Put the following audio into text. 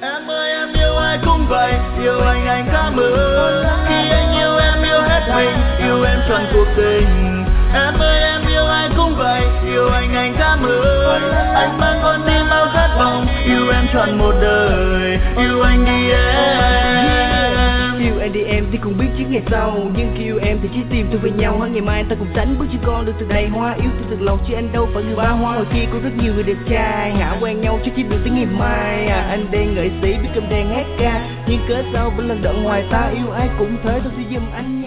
Em ơi em yêu ai cũng vậy, yêu anh cảm ơn. Khi anh yêu em yêu hết mình, yêu em trọn cuộc tình. Em ơi em yêu ai cũng vậy, yêu anh cảm ơn. Anh mang con tim bao khát vọng, yêu em trọn một đời, yêu anh đi em. Yêu anh đi em thì cùng biết trước ngày sau, nhưng khi yêu em thì trái tim tôi với nhau. Hẳn ngày mai ta cùng tránh bước chân con được từ đầy hoa. Yêu tôi thật lòng chứ anh đâu phải người ba hoa. Hồi kia có rất nhiều người đẹp trai hả quen nhau trước khi được tới ngày mai. Anh đang nghệ sĩ biết cầm đàn hát ca, nhưng cớ sao vẫn lần đận ngoài ta. Yêu ai cũng thế tôi sẽ giùm anh.